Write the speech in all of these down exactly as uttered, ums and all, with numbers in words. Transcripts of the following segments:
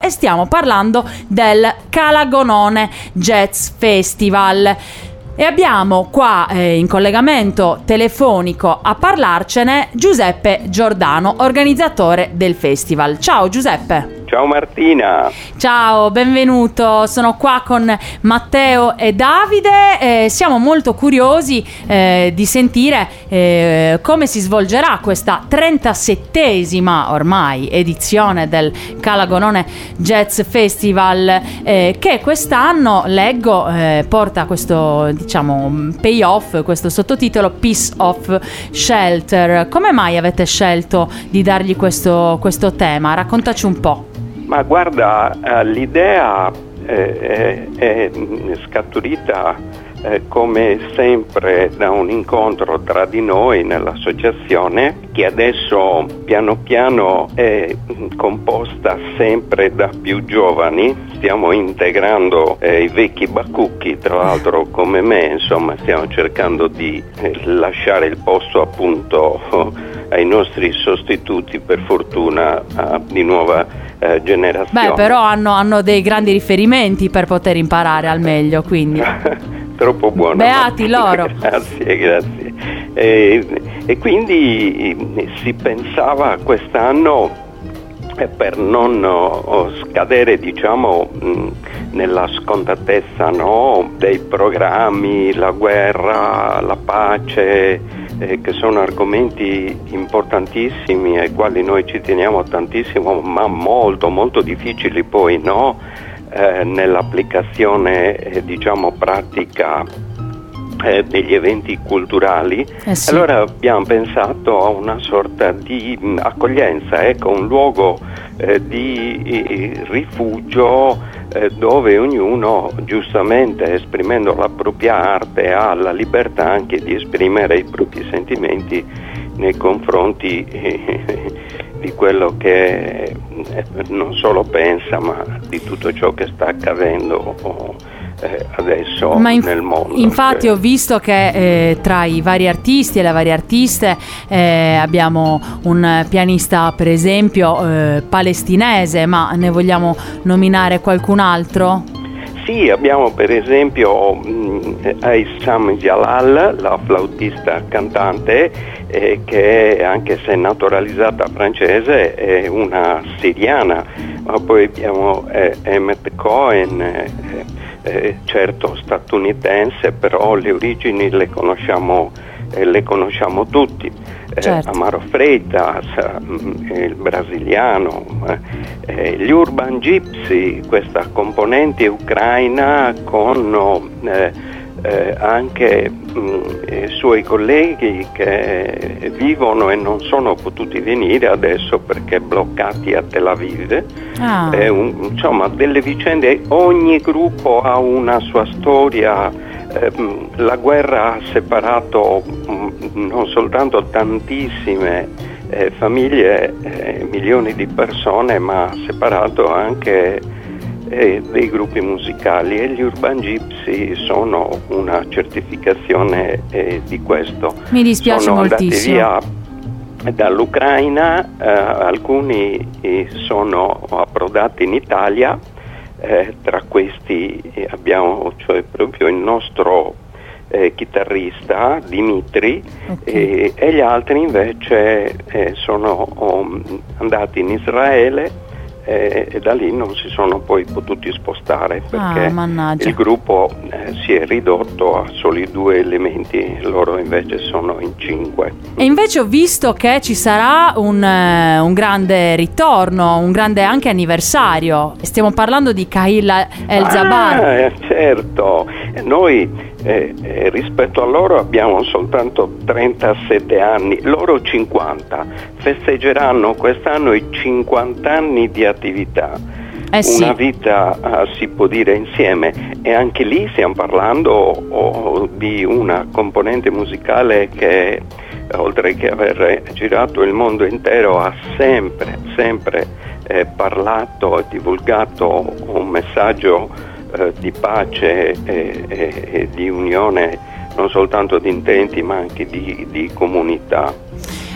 e stiamo parlando del Calagonone Jazz Festival. E abbiamo qua eh, in collegamento telefonico a parlarcene Giuseppe Giordano, organizzatore del festival. Ciao Giuseppe. Ciao Martina. Ciao, benvenuto. Sono qua con Matteo e Davide. Eh, siamo molto curiosi eh, di sentire eh, come si svolgerà questa trentasettesima ormai edizione del Calagonone Jazz Festival, eh, che quest'anno, leggo, eh, porta questo, diciamo, payoff, questo sottotitolo Piece of Shelter. Come mai avete scelto di dargli questo, questo tema? Raccontaci un po'. Ma guarda, l'idea eh, è scaturita eh, come sempre da un incontro tra di noi nell'associazione, che adesso piano piano è composta sempre da più giovani. Stiamo integrando eh, i vecchi bacucchi, tra l'altro come me, insomma stiamo cercando di eh, lasciare il posto appunto ai nostri sostituti, per fortuna, uh, di nuova uh, generazione. Beh, però hanno, hanno dei grandi riferimenti per poter imparare al meglio, quindi troppo buono. Beati loro. Grazie, grazie. E, e quindi si pensava quest'anno, eh, per non oh, scadere, diciamo, mh, nella scontatezza, no, dei programmi, la guerra, la pace, Eh, che sono argomenti importantissimi ai quali noi ci teniamo tantissimo, ma molto molto difficili poi, no, eh, nell'applicazione eh, diciamo pratica eh, degli eventi culturali. Eh sì. Allora abbiamo pensato a una sorta di mh, accoglienza, ecco, un luogo eh, di eh, rifugio eh, dove ognuno, giustamente esprimendo la propria arte, ha la libertà anche di esprimere i propri sentimenti nei confronti eh, di quello che eh, non solo pensa, ma di tutto ciò che sta accadendo oh, eh, adesso Ma in, nel mondo. Infatti cioè. ho visto che eh, tra i vari artisti e le varie artiste eh, abbiamo un pianista, per esempio, eh, palestinese, ma ne vogliamo nominare qualcun altro? Sì, abbiamo per esempio mh, Aissam Jalal, la flautista cantante, eh, che anche se naturalizzata francese è una siriana, ma poi abbiamo eh, Emmet Cohen, eh, eh, certo statunitense, però le origini le conosciamo, eh, le conosciamo tutti. Certo. Eh, Amaro Freitas, eh, il brasiliano, eh, gli Urban Gypsy, questa componente ucraina con eh, eh, anche mh, i suoi colleghi che vivono e non sono potuti venire adesso perché bloccati a Tel Aviv. Ah. Eh, un, insomma, delle vicende, ogni gruppo ha una sua storia. La guerra ha separato non soltanto tantissime eh, famiglie, eh, milioni di persone, ma ha separato anche eh, dei gruppi musicali, e gli Urban Gypsy sono una certificazione eh, di questo. Mi dispiace sono moltissimo. andati via dall'Ucraina, eh, alcuni sono approdati in Italia. Eh, tra questi eh, abbiamo cioè proprio il nostro eh, chitarrista Dimitri, okay. e, e gli altri invece eh, sono um, andati in Israele eh, e da lì non si sono poi potuti spostare perché ah, il gruppo eh, si è ridotto a soli due elementi, loro invece sono in cinque. E invece ho visto che ci sarà un, uh, un grande ritorno, un grande anche anniversario. Stiamo parlando di Kahil El-Zabar. Ah, certo, noi eh, eh, rispetto a loro abbiamo soltanto trentasette anni, loro cinquanta, festeggeranno quest'anno i cinquanta anni di attività. Eh sì. Una vita uh, si può dire insieme, e anche lì stiamo parlando oh, di una componente musicale che, oltre che aver girato il mondo intero, ha sempre, sempre eh, parlato e divulgato un messaggio eh, di pace e, e, e di unione, non soltanto di intenti ma anche di, di comunità.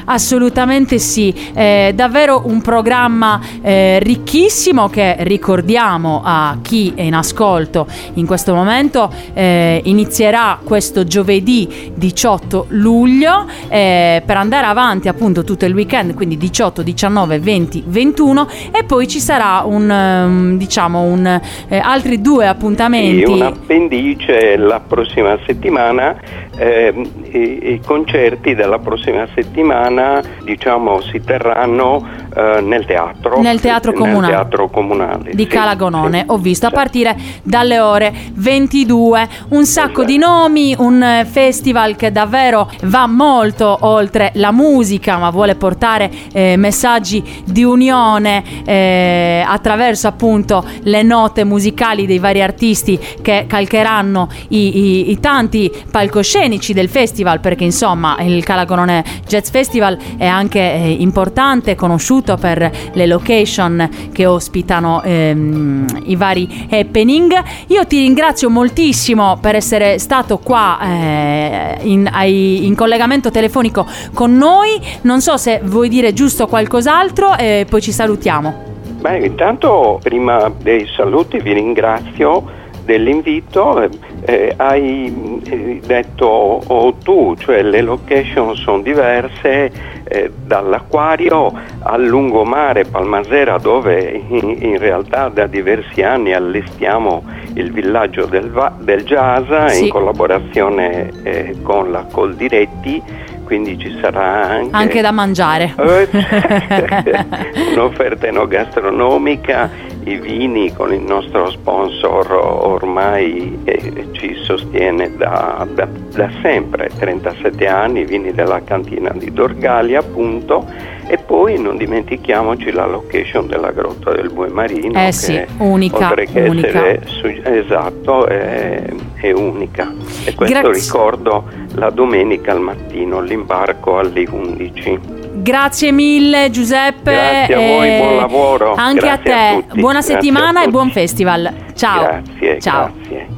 Assolutamente sì, eh, davvero un programma eh, ricchissimo che ricordiamo a chi è in ascolto in questo momento. Eh, inizierà questo giovedì diciotto luglio eh, per andare avanti appunto tutto il weekend, quindi diciotto, diciannove, venti, ventuno, e poi ci sarà un um, diciamo un eh, altri due appuntamenti. Sì, un appendice la prossima settimana. Eh, i, i concerti della prossima settimana diciamo si terranno eh, nel teatro nel teatro comunale, nel teatro comunale di sì, Calagonone, sì, ho visto, sì. A partire dalle ore ventidue, un sacco Esatto. di nomi, un festival che davvero va molto oltre la musica, ma vuole portare eh, messaggi di unione eh, attraverso appunto le note musicali dei vari artisti che calcheranno i, i, i tanti palcoscenici del festival, perché insomma il Calagonone Jazz Festival è anche eh, importante, conosciuto per le location che ospitano ehm, i vari happening. Io ti ringrazio moltissimo per essere stato qua eh, in, ai, in collegamento telefonico con noi. Non so se vuoi dire giusto qualcos'altro e poi ci salutiamo. Beh, intanto prima dei saluti vi ringrazio dell'invito. Eh, hai detto oh, tu, cioè le location sono diverse, eh, dall'acquario al lungomare Palmasera, dove in, in realtà da diversi anni allestiamo il villaggio del, va- del jazz, sì, in collaborazione eh, con la Coldiretti, quindi ci sarà anche, anche da mangiare, un'offerta enogastronomica. I vini con il nostro sponsor ormai eh, ci sostiene da, da, da sempre, trentasette anni, i vini della cantina di Dorgali appunto, e poi non dimentichiamoci la location della Grotta del Bue Marino, eh che sì, unica, oltre che unica. essere su, esatto, è, è unica. E questo Grazie. Ricordo la domenica al mattino, l'imbarco alle undici. Grazie mille Giuseppe. Grazie a voi, buon lavoro. Anche Grazie a te, a tutti. buona Grazie settimana a e tutti. buon festival. Ciao. Grazie, Ciao. grazie.